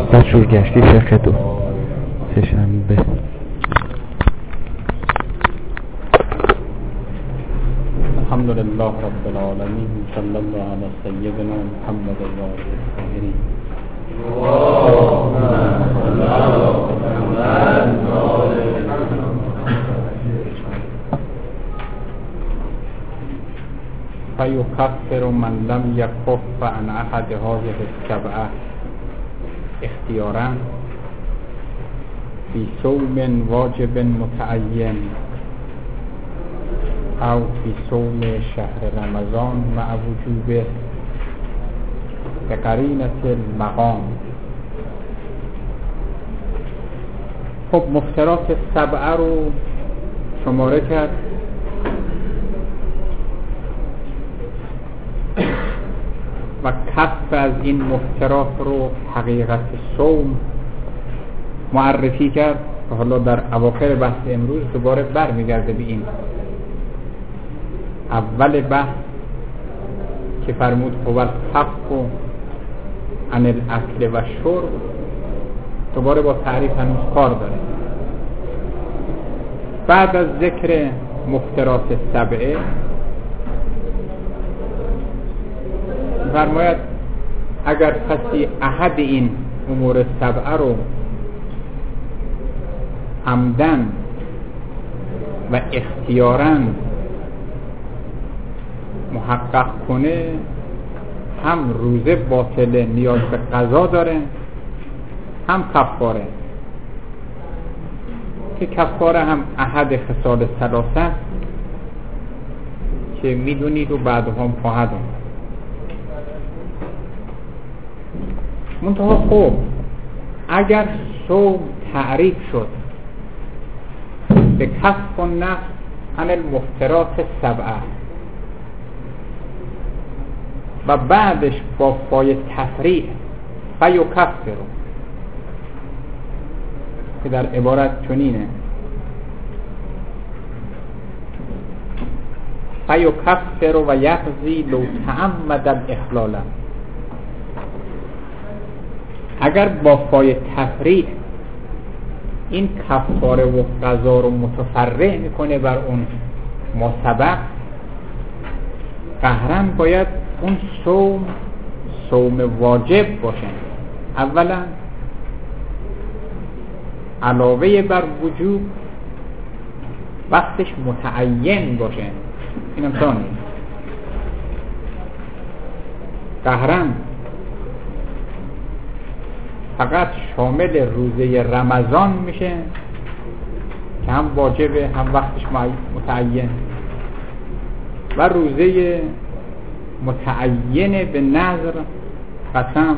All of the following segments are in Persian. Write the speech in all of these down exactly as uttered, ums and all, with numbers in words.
دستور گشتی فقه دو سه‌شنبه. الحمد لله رب العالمين صلی الله علی سیدنا محمد و آله الطاهرین. فیکفر من لم یکف عن احد هذه السبعه اختیارا فی صوم واجب متعین او فی صوم شهر رمضان مع وجوبه بقرینة المقام. خب مفترات سبعه رو شماره کرد. و کسب از این مفترات رو حقیقت صوم معرفی کرد و حالا در اواخر بحث امروز دوباره بر میگرده به این اول بحث که فرمود هو الکف عن الاکل و شرب. دوباره با تعریف هنوز کار داره. بعد از ذکر مفترات سبعه فرماید اگر کسی احد این امور سبعه رو عمدن و اختیاراً محقق کنه، هم روزه باطله نیاز به قضا داره، هم کفاره. که کفاره هم احد خصال ثلاثه که میدونید و بعد هم خواهد آمد. منتها خب اگر صوم تعریف شد به کف و نفس عن المفترات سبعه و بعدش با فای تفریح فیکفر که در عبارت چنینه فیکفر و یقضی لو تعمد الاخلال. اگر با فای تفریح این کفاره و قضا رو متفرع میکنه بر اون ما سبق، قهرن باید اون صوم صوم واجب باشه. اولا علاوه بر وجوب وقتش متعین باشه. اینم ثانی. قهرن فقط شامل روزه رمضان میشه که هم واجبه هم وقتش متعین، و روزه متعین به نظر، قسم،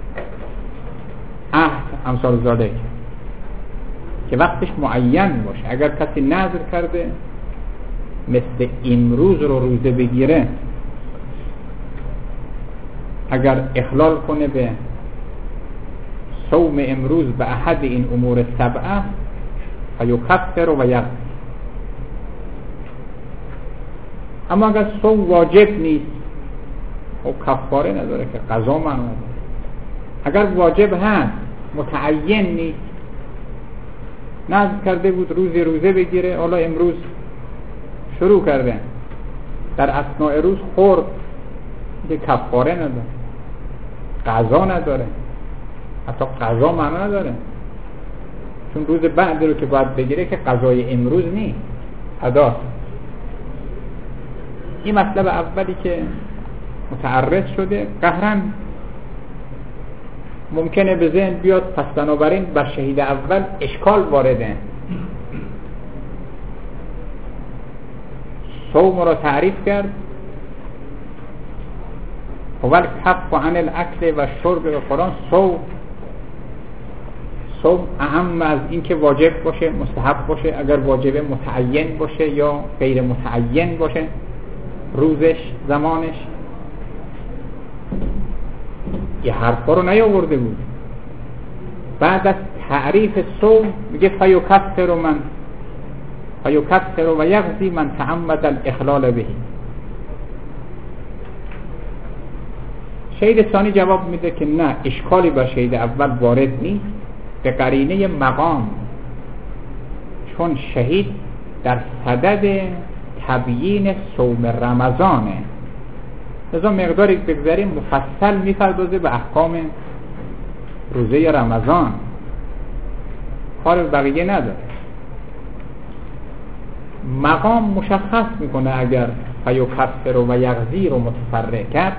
عهد، امثال ذالک که وقتش معین باشه. اگر کسی نظر کرده مثل امروز رو روزه بگیره، اگر اخلال کنه به صوم امروز به احد این امور سبعه فیکفر و یقضی. اما اگر صوم واجب نیست و کفاره نداره که قضا منو نداره. اگر واجب هست متعین نیست، نذر کرده بود روزی روزه بگیره، حالا امروز شروع کرده، در اثناء روز خورد، که کفاره نداره، قضا نداره، حتی قضا معنا نداره، چون روز بعد رو که باید بگیره که قضای امروز نیست، ادا. این مطلب اولی که متعرض شده، قهرن ممکنه به ذهن بیاد پس بنابراین بر شهید اول اشکال وارده. صوم را تعریف کرد، اول کف عن الاکل و شرب و قرآن. صوم صوم اهم از این که واجب باشه، مستحب باشه، اگر واجب متعین باشه یا غیر متعین باشه، روزش، زمانش. یه حرفا رو نیاورده بود. بعد از تعریف صوم میگه فیکفر من فیکفر و یقضی من تعمد الاخلال به. شهید ثانی جواب میده که نه، اشکالی با شهید اول وارد نیست به قرینه مقام، چون شهید در صدد تبیین صوم رمضانه، لذا مقداری بگذاریم مفصل میپردازه به احکام روزه رمضان، کار بقیه نداره. مقام مشخص میکنه اگر فیکفر و یغزی رو متفرع کرد،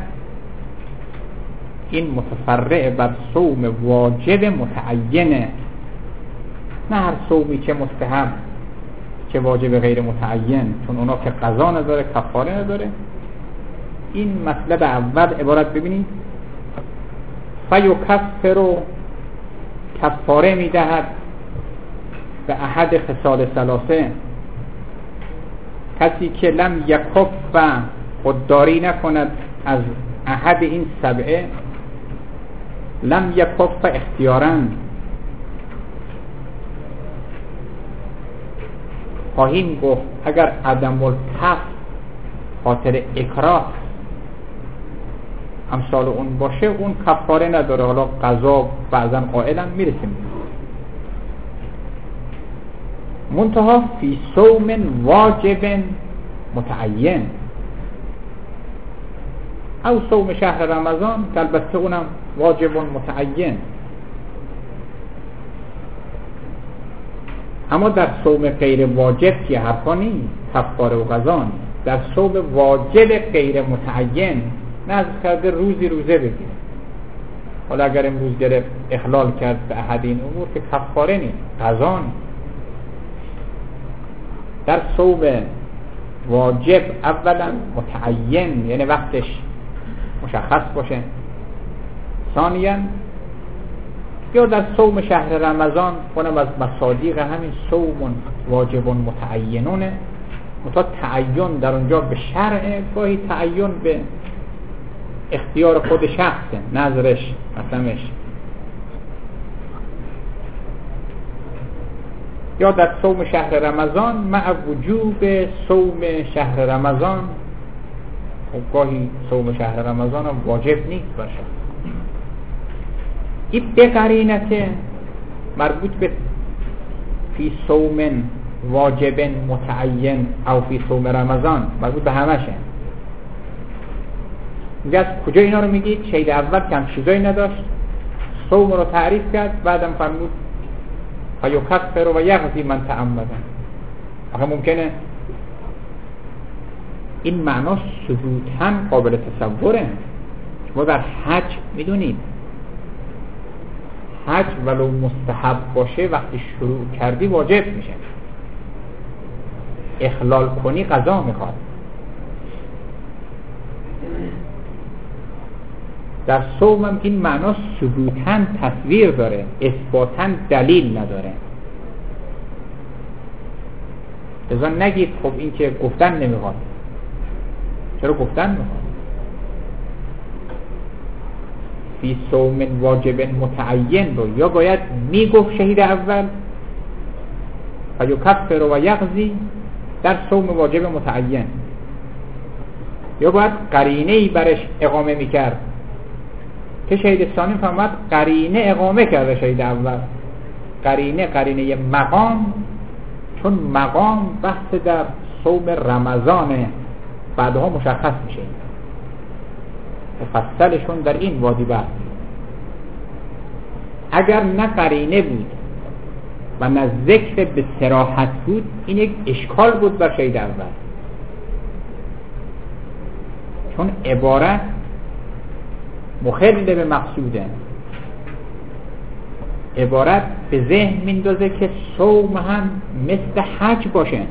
این متفرع بر صوم واجب متعینه، نه هر صومی که مستحب که واجب غیر متعین، چون اونا که قضا نداره کفاره نداره. این مطلب اول عبارت ببینید، فیکفر و کفاره میدهد به احد خصال ثلاثه، کسی که لم یکف خودداری نکند از احد این سبعه، لم یکف اختیاراً، خواهیم گفت اگر عدم الکف خاطر اکراه امثال اون باشه، اون کفاره نداره. حالا قضا بعضا قائلا میرسیم. منتها فی صوم واجب متعین او صوم شهر رمضان، که البته اونم واجب متعین، اما در صوم غیر واجب که حرفا نیست، کفاره و قضا نیست. در صوم واجب غیر متعین نظر کرده روزی روزه بگیره، حالا اگر امروز گرفت اخلال کرد به احد این امور که کفاره نیست، قضا نیست. در صوم واجب اولا متعین، یعنی وقتش مشخص باشه. ثانیا یا در صوم شهر رمضان، کنم از مصادیق همین صوم واجب متعینونه، متا تعین در اونجا به شرع، گاهی تعین به اختیار خود شخصه، نظرش قسمش. یا در صوم شهر رمضان مع وجوب صوم شهر رمضان، خب گاهی صوم شهر رمضان هم واجب نیست باشه. این به قرینه مربوط به فی صوم واجب متعین او فی صوم رمضان، مربوط به همشه. میگه از کجا اینا رو میگید؟ شهید اول کم چیزایی نداشت، صوم رو تعریف کرد، بعدم فرمود فیکفر و یغزی من تعمد. آخه ممکنه این معنا ثبوتاً قابل تصوره. شما در حج میدونید حج ولو مستحب باشه وقتی شروع کردی واجب میشه، اخلال کنی قضا میخواد. در صوم هم این معنا ثبوتاً تصویر داره، اثباتاً دلیل نداره. لذا نگید خب این که گفتن نمیخواد. چرا گفتن میخواد؟ فی صوم واجب متعین رو یا باید میگفت شهید اول فیکفر و یغزی در صوم واجب متعین، یا باید قرینه‌ای برش اقامه میکرد که شهید ثانی فهمد قرینه اقامه کرده شهید اول. قرینه قرینه مقام، چون مقام بحث در صوم رمضانه، بعدها مشخص میشه، مفصلشون در این وادی بحث. اگر نه قرینه بود و نه ذکر به صراحت بود، این یک اشکال بود بر شهید اول، چون عبارت مخل به مقصوده. عبارت به ذهن میندازه که صوم هم مثل حج باشه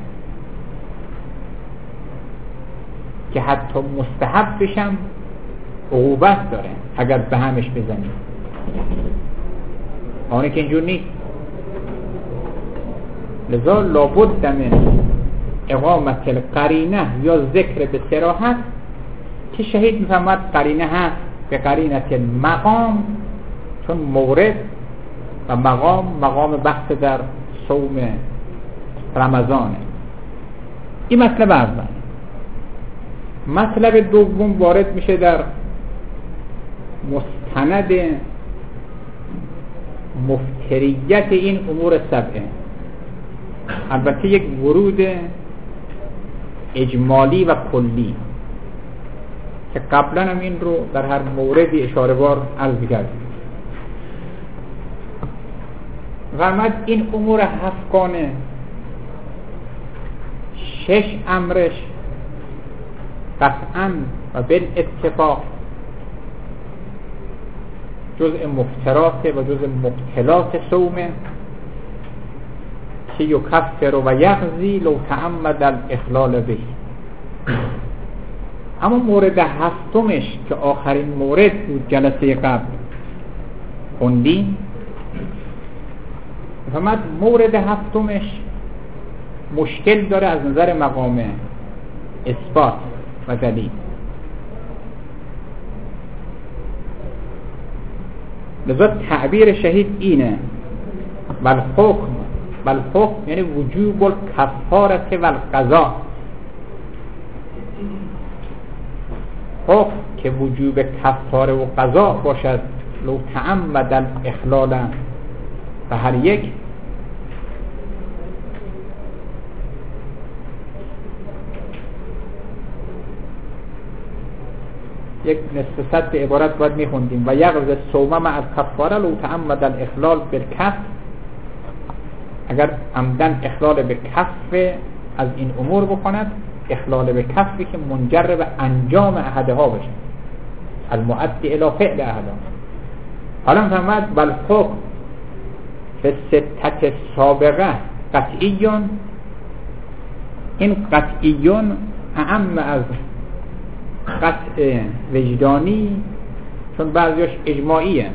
که حتی مستحب بشم عقوبت داره اگر به همش بزنی. آنه که اینجور نیست. لذا لابد من اقامت القرینه یا ذکر به صراحت که شهید میفهمد قرینه هست به قرینه المقام، چون مورد و مقام مقام بحث در صوم رمضانه. این مطلب اول. مطلب دوم وارد میشه در مستند مفتریت این امور سبعه. البته یک ورود اجمالی و کلی که قبلا هم این رو در هر موردی اشاره بار عرض کردیم. فرمود این امور هفتگانه شش امرش قطعا و بالاتفاق جزء مفترات و جزء مبتلات صومه که یکفر و یغزی لو تعمد الاخلال به. اما مورد هفتمش که آخرین مورد بود جلسه قبل خوندیم، فرمود مورد هفتمش مشکل داره از نظر مقام اثبات و دلیل. لذا تعبیر شهید اینه بل حکم بل حکم یعنی وجوب الکفارة و القضاء. حکم که وجوب کفاره و قضا باشد لو تعمد الاخلال و هر یک یک نصف صد به عبارت باید میخوندیم و یغز صوم مع الکفاره لو تعمد الاخلال بالکف. اگر عمدن اخلال به کف از این امور بکند، اخلال به کفی که منجر به انجام احدها بشه، المؤدی الی فعل احدها. حالا فرمود بل حکم فی ستت سابقه قطعیون. این قطعیون اعم از قطع وجدانی، چون بعضیش اجماعیه،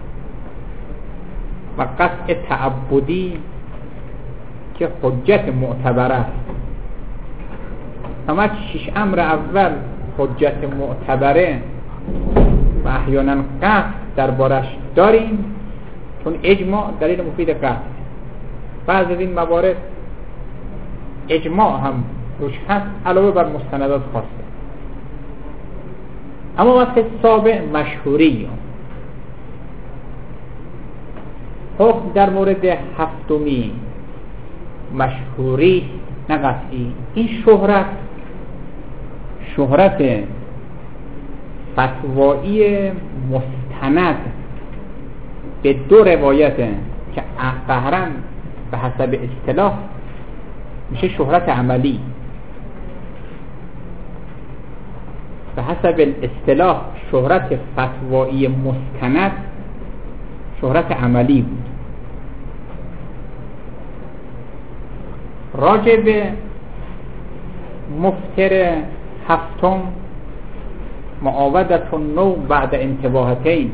و قطع تعبدی که حجت معتبره است. اما شش امر اول حجت معتبره و احیانا قطع دربارش داریم، چون اجماع دلیل مفید قطع. بعض از این موارد اجماع هم روش هست علاوه بر مستندات خاصه. اما وقت سابع مشهوری حکم در مورد هفتمی مشهوری نه قطعی. این شهرت شهرت فتوایی مستند به دو روایت که قهرن به حسب اصطلاح میشه شهرت عملی. به حسب الاصطلاح شهرت فتوایی مستند شهرت عملی بود. راجع به مفتر هفتم معاودت النوم بعد انتباهتین،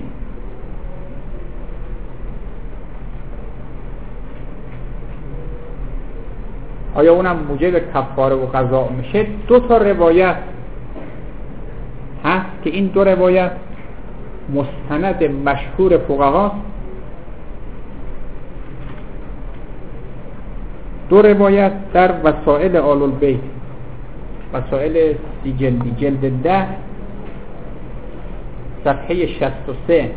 آیا اونم موجب کفاره و قضا میشه؟ دو تا روایت هست که این دو روایت مستند مشهور فقهاست. دو روایت در وسائل آل البیت، وسائل سی جلدی، جلد ده صفحه شصت و سه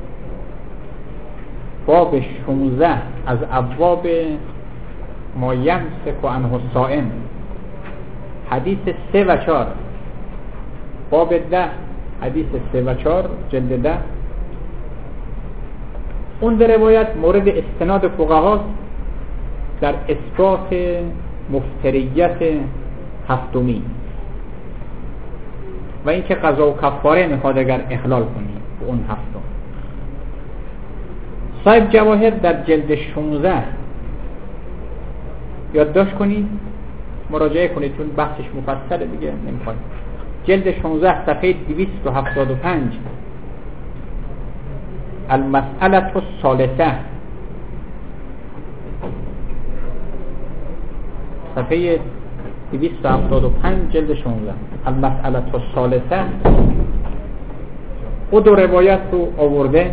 باب شانزده از ابواب ما یمسک عنه الصائم، حدیث سه و چهار، باب ده حدیث سه و چهار جلد ده. اون در روایت مورد استناد فقهاست در اثبات مفتریت هفتمی و اینکه قضا و کفاره میخواد اگر اخلال کنی به اون هفتم. صاحب جواهر در جلد شانزده یادداشت کنید، مراجعه کنید چون بحثش مفصله دیگه نمیخوایم. جلد شانزده صفحه دویست و هفتاد و پنج المسئله الثالثه، صفحه دویست و هفتاد و پنج جلد شانزده المسئله الثالثه او دو روایت رو آورده.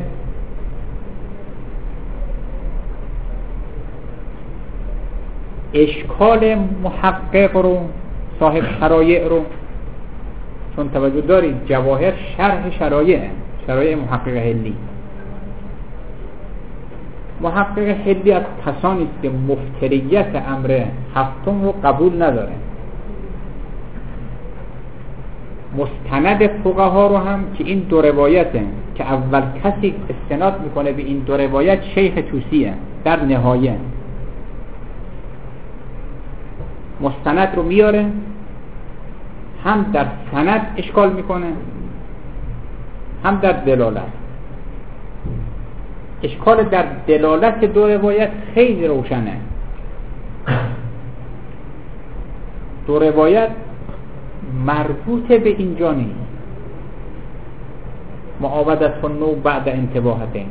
اشکال محقق رو، صاحب شرایع رو، چون توجه دارید جواهر شرح شرایع شرایع محقق حلی. محقق حلی از کسانی است که مفتریت امر هفتم رو قبول نداره. مستند فقها رو هم که این دو روایته که اول کسی استناد میکنه به این دو روایت شیخ طوسیه در نهایه. مستند رو میاره، هم در سند اشکال میکنه هم در دلالت. اشکال در دلالت دو روایت خیلی روشنه. دو روایت مربوط به اینجا نیست. معاودت نو بعد انتباهتین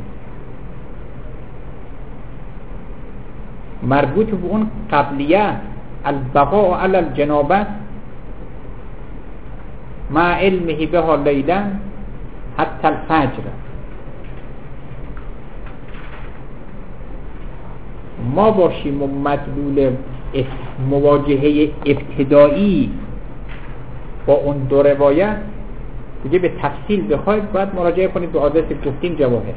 مربوط به اون قبلیه البقاء علی الجنابه مع علمه بها لیلا حتی الفجر. ما باشیم و مدلول مواجهه ابتدایی با اون دو روایت دیگه به تفصیل بخواید باید مراجعه کنید به آدرس گفتیم جواهر.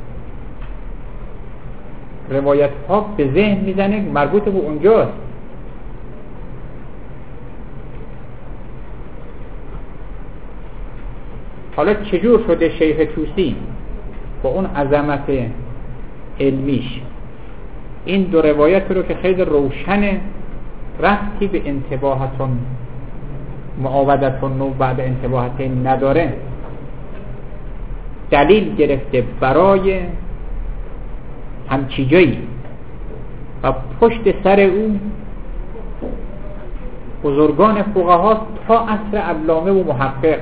روایت ها به ذهن میزنه مربوط به اونجاست. حالا چجور شده شیخ طوسی با اون عظمت علمیش این دو روایت رو که خیلی روشنه ربطی به انتباهتون معاودتون نو بعد انتباهتین نداره، دلیل گرفته برای همچی جایی و پشت سر او بزرگان فقها تا عصر علامه و محقق.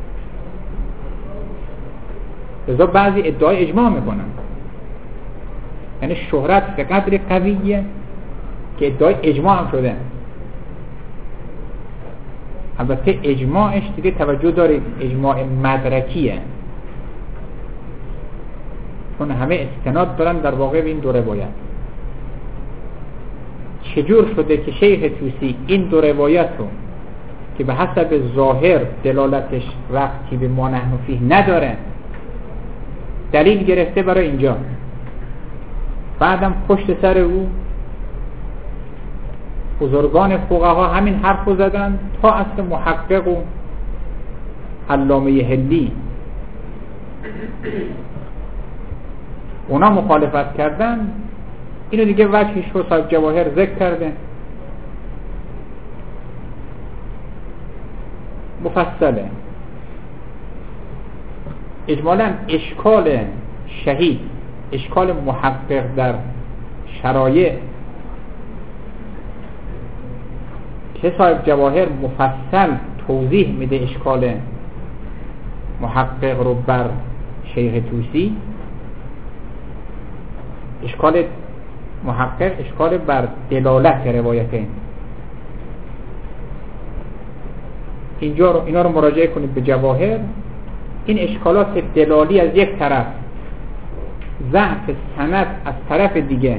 لذا بعضی ادعای اجماع میکنن، یعنی شهرت به قدر قویه که ادعای اجماع هم شده. البته اجماعش دیگه توجه دارید اجماع مدرکیه، چون همه استناد دارن در واقع به این دو روایت. چجور شده که شیخ طوسی این دو روایت رو که به حسب ظاهر دلالتش ربطی به ما نحن فیه نداره دلیل گرفته برای اینجا، بعدم پشت سر او بزرگان فقها همین حرف رو زدن تا اصل محقق و علامه حلی اونا مخالفت کردن. اینو دیگه وجهش رو صاحب جواهر ذکر کرده، مفصله. اجمالا اشکال شهید، اشکال محقق در شرایع که صاحب جواهر مفصل توضیح میده اشکال محقق رو بر شیخ طوسی. اشکال محقق اشکال بر دلالت روایتین. اینجا رو اینا رو مراجعه کنید به جواهر. این اشکالات دلالی از یک طرف، ضعف سند از طرف دیگه،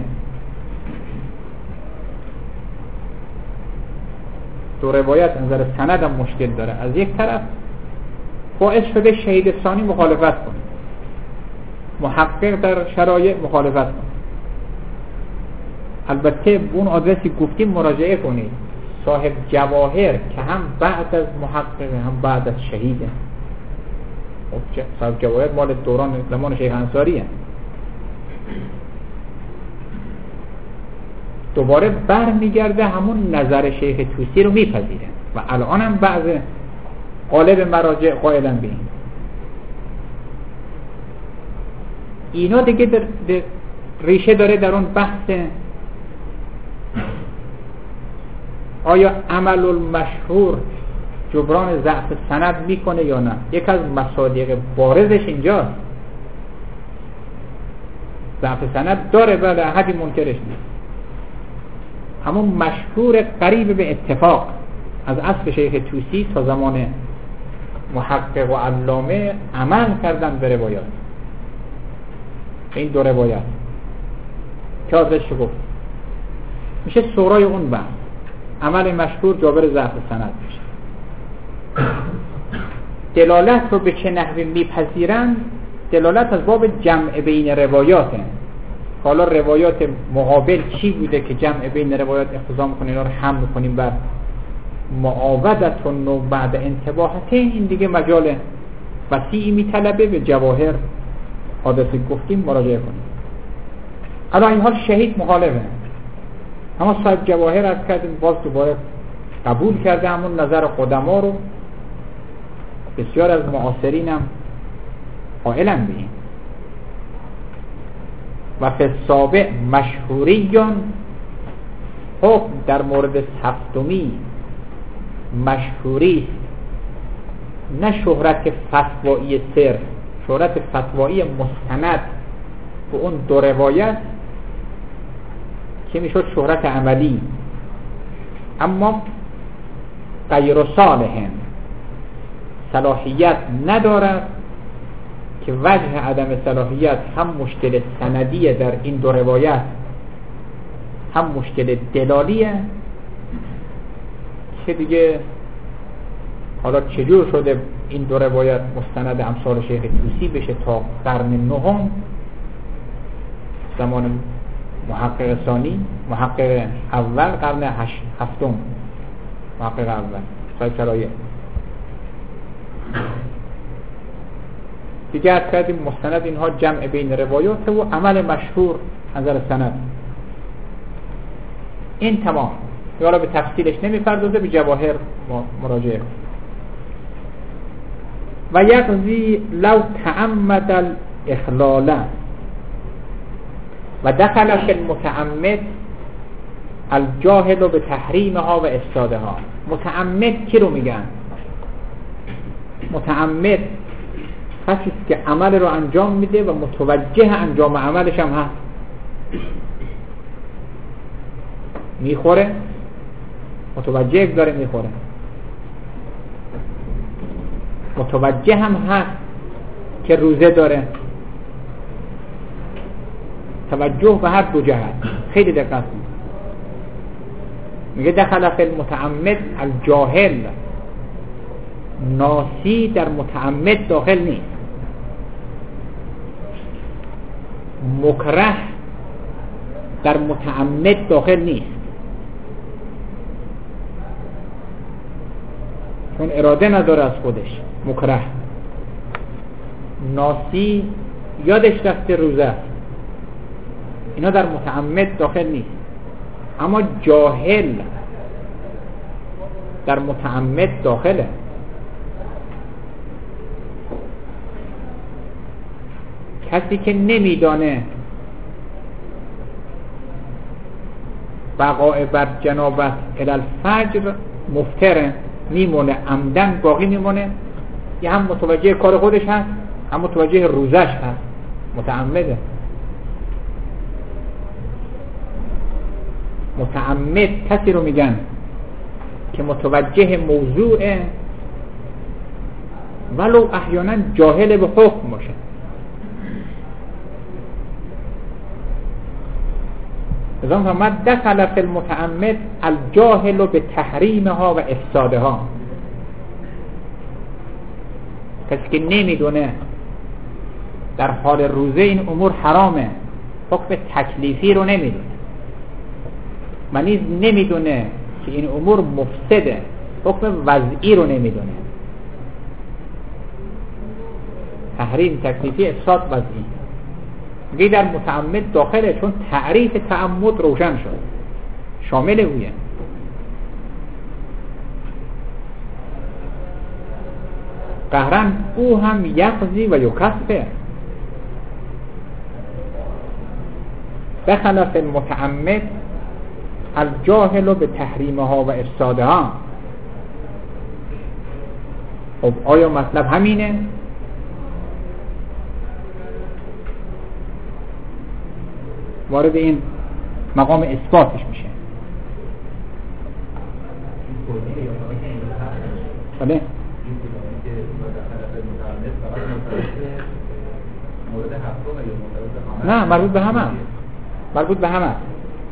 دو روایت نظر سند هم مشکل داره از یک طرف، باعث شده شهید ثانی مخالفت کنه، محقق در شرایع مخالفت کنه. البته به اون آدرسی گفتیم مراجعه کنید، صاحب جواهر که هم بعد از محقق هم بعد از شهیده. صاحب جواهر مال دوران زمان شیخ انصاریه. دوباره بر میگرده همون نظر شیخ طوسی رو میپذیره و الان هم بعض قالب مراجع قائلن به این. اینا دیگه در, در ریشه داره در اون بحث آیا عمل المشهور جبران ضعف سند میکنه یا نه. یک از مصادیق بارزش اینجاست. ضعف سند داره بله، حدی منکرش نیست، همون مشهور قریب به اتفاق از اصل شیخ طوسی تا زمان محقق و علامه عمل کردن به روایات، این دو روایت که آزش گفت میشه سورای اون بحث. عمل مشهور جابر ضعف سند میشه. دلالت رو به چه نحوی میپذیرن دلالت از باب جمع بین روایاته. حالا روایات مقابل چی بوده که جمع بین روایات اقتضا میکنه اینا رو هم میکنیم بر معاودتون و بعد انتباهتین، این دیگه مجال وسیعی میطلبه. به جواهر حادثه گفتیم مراجعه کنیم. الان این حال شهید مخالفه، اما صاحب جواهر عرض کردیم باز دوباره قبول کرده همون نظر قدما رو. بسیار از معاصرین هم قائلن به این. و فی السابع مشهوریان، حکم در مورد هفتمی مشهوری، نه شهرت فتوایی صرف، شهرت فتوایی مستند به اون دو روایت که میشد شهرت عملی، اما غیر صالح، صلاحیت ندارد که وجه عدم صلاحیت هم مشکل سندیه در این دو روایت، هم مشکل دلالیه که دیگه حالا چجور شده این دو روایت مستند امثال شیخ طوسی بشه تا قرن نهم، زمان محقق ثانی، محقق اول قرن هشت هفتم، محقق اول صاحب شرایع دیگه. از کردیم مستند اینها جمع بین روایات و عمل مشهور نظر سند. این تمام، یالا به تفصیلش نمیپردازه، به جواهر مراجعه. و یقضی لو تعمد الاخلال و دخل فی المتعمد الجاهل به تحریمها و افسادها. متعمد کی رو میگن؟ متعمد کسی که عمل رو انجام میده و متوجه انجام عملش هم هست. میخوره، متوجه داره میخوره، متوجه هم هست که روزه داره، توجه به هر دو جهت. خیلی دقت کنید، میگه دخل فی المتعمد الجاهل، ناسی در متعمد داخل نیست، مکره در متعمد داخل نیست، چون اراده نداره از خودش. مکره، ناسی، یادش رفته روزه است، اینا در متعمد داخل نیست. اما جاهل در متعمد داخله. کسی که نمیدانه بقاء بر جنابت الالفجر مفتره، میمونه عمدن باقی میمونه، یه هم متوجه کار خودش هست هم متوجه روزش هست، متعمده. متعمد کسی رو میگن که متوجه موضوعه ولو احیانا جاهل به حکم باشه. ازان فرمد دخل فی المتعمد الجاهل به تحریمها و افسادها. کسی که نمیدونه در حال روزه این امور حرامه، حکم تکلیفی رو نمیدونه، منیز نمیدونه که این امور مفسده، حکم وضعی رو نمیدونه، تحریم تکلیفی، افساد وضعی. میگه در متعمد داخله، چون تعریف تعمد روشن شد، شامل اویه. قهرن او هم یقضی و یکفر. دخل فی المتعمد الجاهل به تحریمها و افسادها. خب آیا مطلب همینه؟ وارد این مقام اثباتش میشه. بله؟ نه، مربوط به همه مربوط به همه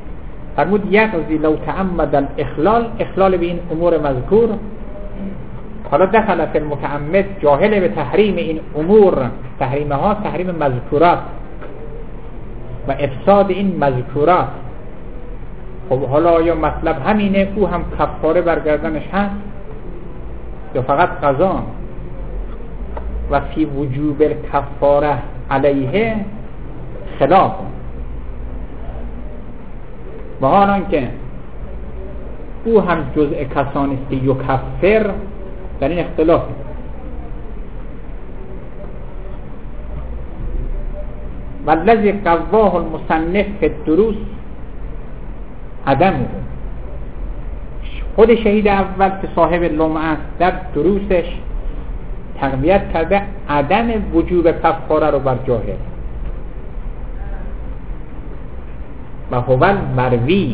فرمود یقضی لو تعمد الاخلال، اخلال به این امور مذکور حالا دخل فی المتعمد جاهل به تحریم این امور، تحریم ها تحریم مذکورات و افساد این مذکورات. خب حالا آیا مطلب همینه او هم کفاره برگردنش هست یا فقط قضا؟ و فی وجوب الکفاره علیه خلاف، و حالان که او هم جزء کسانی است که یکفر، در این اختلاف. والذی قواه المصنف فی الدروس عدمه، خود شهید اول که صاحب لمعه است در دروسش تقویت کرده عدم وجوب کفاره رو بر جاهل. و هو المروی،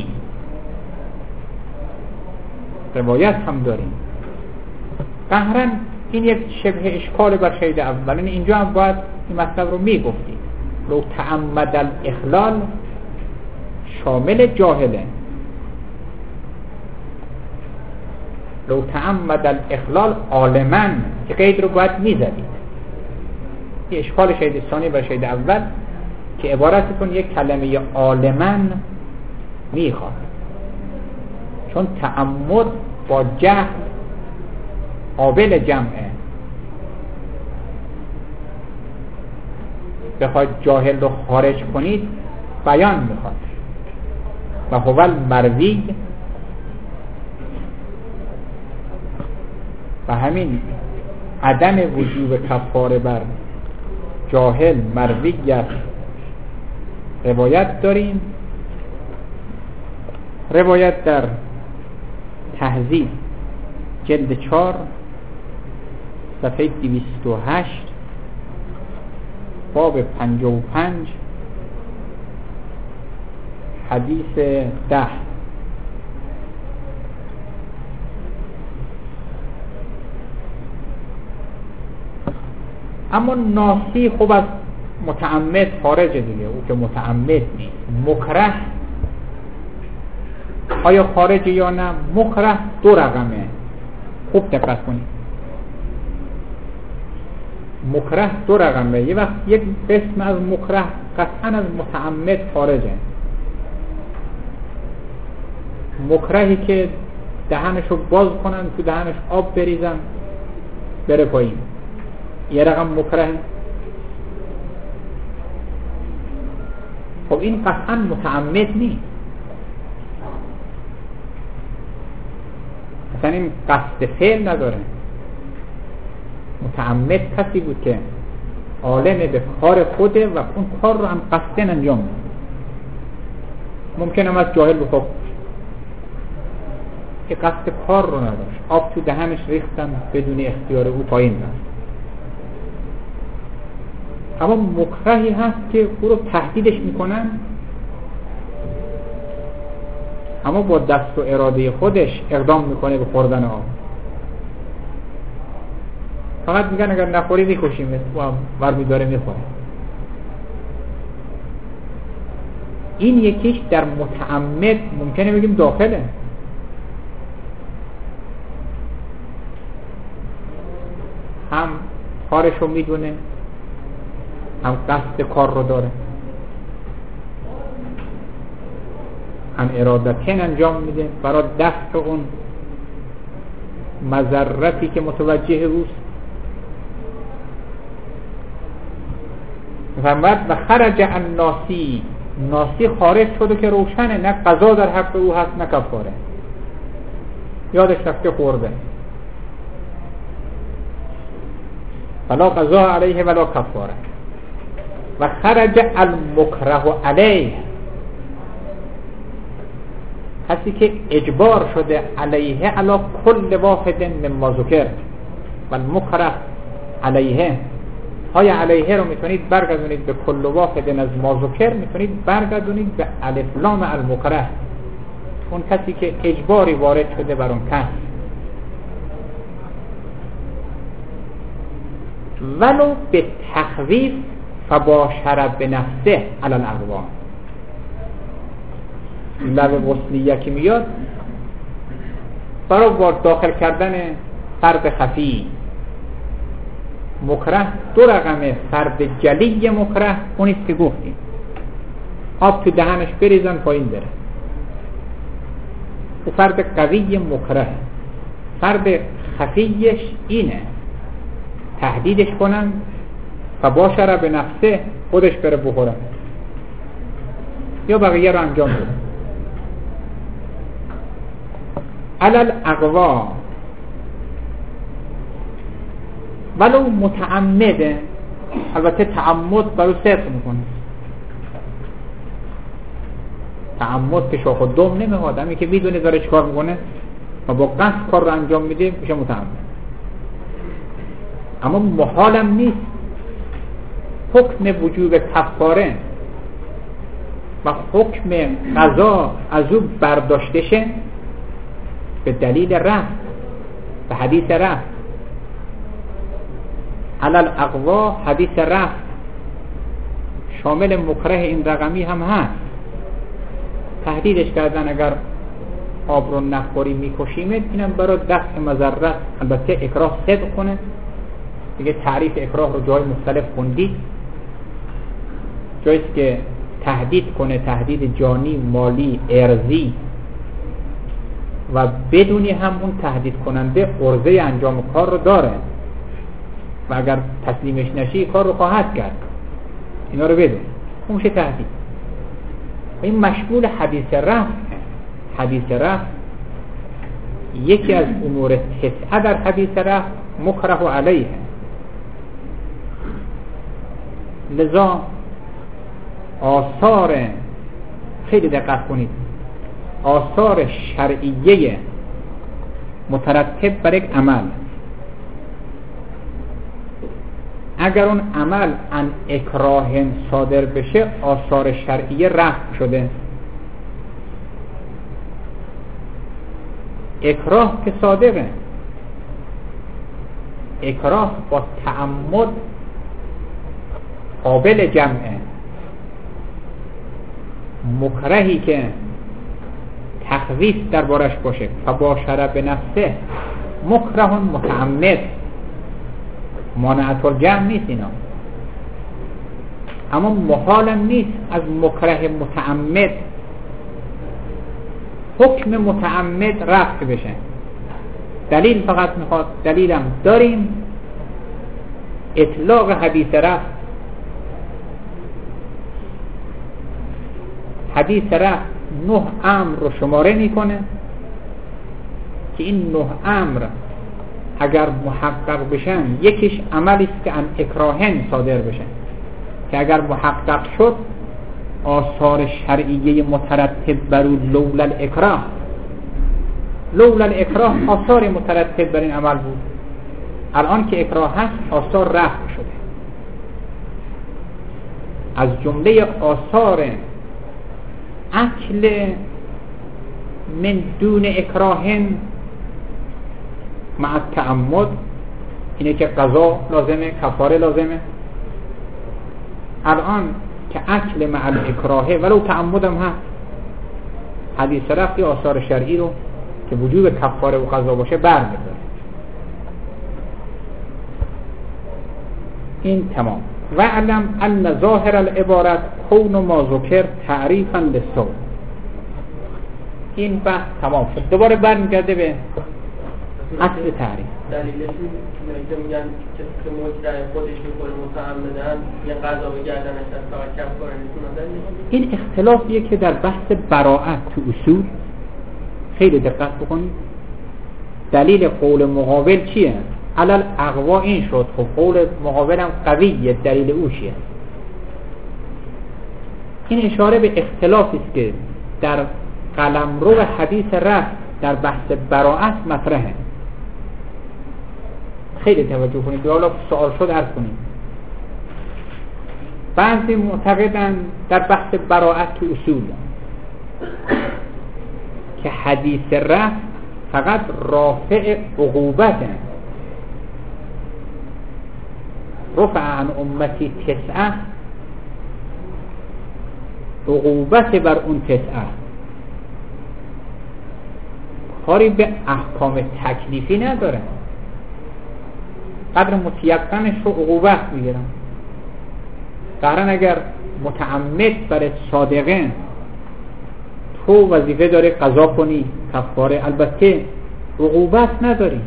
روایت هم داریم. قهرن این یک شبه اشکال بر شهید اول، این اینجا هم باید این مطلب رو میگفتیم. لو تعمد الاخلال شامل جاهله، لو تعمد الاخلال عالما، که قید رو باید میزدید. این اشکال شهید ثانی بر شهید اول که عبارت کن یک کلمه عالما میخواد، چون تعمد با جهل قابل جمعه. بخواید جاهل رو خارج کنید بیان میخواد. و هو المروی، و همین عدم وجوب کفاره بر جاهل مرویت روایت داریم. روایت در تهذیب جلد چهار صفحه دویست و هشت باب پنجاه و پنج حدیث ده. اما ناسی خوب از متعمد خارجه دیگه، او که متعمد نیست. مکره آیا خارجه یا نه؟ مکره دو رقمه، خوب دقت کنید. مکره دو رقمه. یه وقت یک قسم از مکره قطعا از متعمد خارجه. مکرهی که دهنشو باز کنن، تو دهنش آب بریزن بره پایین، یه رقم مکره. خب این قطعا متعمد نیست. مثلا این قصد فعل نداره. متعمد کسی بود که عالم به کار خوده و اون کار رو هم قصدن انجام میده. ممکنه هم از جاهل بخواه که قصد کار رو نداشت، آب تو دهنش ریختن بدون اختیار او پایین رفت. اما مکرهی هست که او رو تهدیدش میکنن، اما با دست و اراده خودش اقدام میکنه به خوردن آب. فقط میگن اگر نخوری میکشیم، او هم برمی داره میخوره. این یکیش در متعمد ممکنه بگیم داخله. هم کارشو میدونه، هم قصد کار رو داره، هم ارادتن انجام میده برای دفع اون مضرتی که متوجه اوست. و خرج عن ناسی، ناسی خارج شده که روشنه، نه قضا در حق او هست نه کفاره، یادش رفته خورده. ولا قضا علیه ولا کفاره. و خرج المکره علیه، کسی که اجبار شده علیه علی کل واحد مما ذکر. و المکره علیه، های علیه رو میتونید برگردونید به کل واحد از ما ذکر، میتونید برگردونید به الف لام المکره، اون کسی که اجباری وارد شده بر اون کس. ولو به تخویف فباشر بنفسه علی الاقوام. لب وصلیه که میاد برای وارد داخل کردن فرد خفی. مکره دو رقمه، فرد جلی مکره اونیست که گفتیم آب تو دهنش بریزن پایین بره، او فرد قوی مکره. فرد خفیش اینه تهدیدش کنن و باشره به نفسه خودش بره بخوره یا بقیه رو انجام بده. علل اقوا ولو متعمده، البته تعمد برای صدق میکنه. تعمد که شاخ و دم نمیخواد، آدمی که میدونه داره چی کار میکنه و با قصد کار رو انجام میده میشه متعمد. اما محالم نیست حکم وجوب کفاره و حکم قضا از او برداشته شه به دلیل رفع، به حدیث رفع. علل اقوا حدیث رفع شامل مکره این رقمی هم هست. تهدیدش کردن اگر آب رو نخوری میکشیمت، اینم برای دفع مضرت. البته اکراه صدق کنه دیگه. تعریف اکراه رو جای مختلف خوندید. جاییست که تهدید کنه، تهدید جانی، مالی، ارضی، و بدونی هم اون تهدید کننده عرضه انجام کار رو داره و اگر تسلیمش نشی کار رو خواهد کرد. اینا رو بدون، اون میشه تهدید. این مشمول حدیث رفع. حدیث رفع یکی از امور تسعه در حدیث رفع مکره علیه. لذا آثار، خیلی دقت کنید، آثار شرعیه مترتب بر یک عمل، اگر اون عمل عن اکراه صادر بشه آثار شرعیه رفع شده. اکراه که صادقه، اکراه با تعمد قابل جمعه. مکرهی که تخویف در بارش باشه فباشر به نفسه مکره متعمد، مانعت الجمع نیست اینا. اما محالم نیست از مکره متعمد حکم متعمد رفع بشه. دلیل فقط میخواد، دلیلم داریم. اطلاق حدیث رفع، حدیث رفع نه امر رو شماره میکنه که این نه امر اگر محقق بشن یکیش عملی است که ان اکراهن صادر بشن، که اگر محقق شد آثار شرعیه مترتب بر لولا الاکراه، لولا الاکراه آثار مترتب بر این عمل بود. الان که اکراه هست آثار رفع شده. از جمله آثار اکل من دون اکراهن مع تعمد اینه که قضا لازمه، کفاره لازمه. الان که اکل مع الاکراهه ولو تعمدم هست، حدیث رفعی آثار شرعی رو که وجوب کفاره و قضا باشه برمی‌داره. این تمام. و علم ان ظاهر العبارت کون ما ذکر تعریفا للصوم. این بحث تمام شد. دوباره برمیگرده به اصل تعریف. دلیلش اینه میگن که مجرم خودش میکنه متعمدن یه قضا به گردنش هست فقط کفاره نیست. این اختلافیه که در بحث براءت تو اصول خیلی دقت بکنید. دلیل قول مقابل چیه؟ علل اقوا این شد. خب قول مقابل هم قویه، دلیل او چیه؟ این اشاره به اختلافی است که در قلمرو حدیث رفع در بحث براءت مطرحه. خیلی توجه کنید. حالا سوال شد عرض کنید. بعضی معتقدن در بحث براءت تو اصول که حدیث رفع فقط رافع عقوبته. رفع عن امتی تسعه، عقوبت بر اون تسعه، کاری به احکام تکلیفی نداره. قدر متیقنش رو عقوبت میگیرن. قرن اگر متعمد برای صادقه تو وظیفه داره قضا کنی کفاره، البته عقوبت نداری.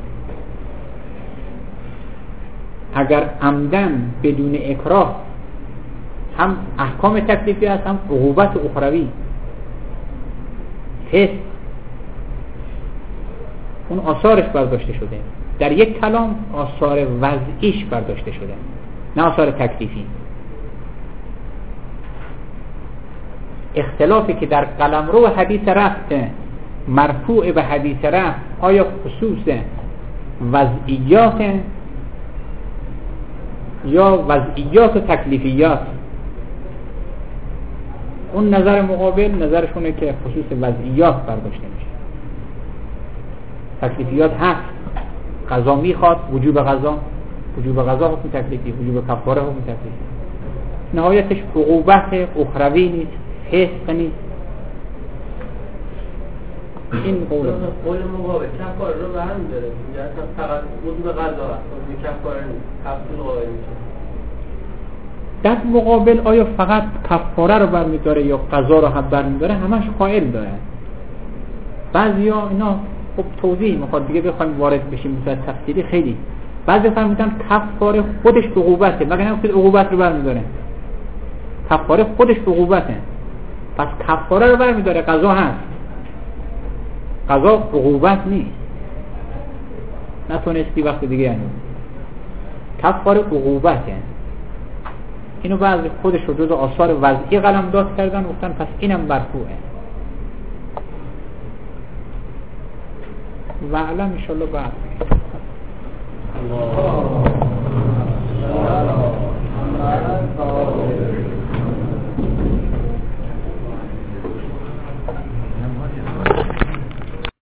اگر عمدن بدون اکراه هم احکام تکلیفی هست هم عقوبت اخروی هست، اون آثارش برداشته شده. در یک کلام آثار وضعیش برداشته شده، نه آثار تکلیفی. اختلافی که در قلمرو حدیث رفت مرفوع به حدیث رفت آیا خصوص وضعیات یا وضعیات و تکلیفیات؟ اون نظر مقابل نظرشونه که خصوص وضعیات برداشته میشه. تکلیفیات هست، قضا میخواد، وجوب قضا، وجوب قضا حکم تکلیفی، وجوب کفاره حکم تکلیفی. نهایتش عقوبت اخروی نیست، حس نیست. این قول قول مقابل کفاره رو به هم داره، یعنی فقط وجوب قضا هست، وجوب کفاره نیست، کفاره قائل میشه. در مقابل آیا فقط کفاره رو برمیداره یا قضا رو هم برمیداره؟ همش قائل داره. بعضیا اینا خب توضیح میخواد دیگه بخوایم وارد بشیم به تفصیلی خیلی. بعضی فهمیدن کفاره خودش عقوبته، مگر نه خود عقوبت رو برمیداره. کفاره خودش عقوبته، پس کفاره رو برمیداره، قضا هست. قضا عقوبت نیست، نتونستی وقت دیگه یعنی کفاره عقوبته. اینو بعضی خودش رو جز آثار وضعی قلمداد کردن، گفتن پس اینم مرفوعه. و علم انشالله بعد الله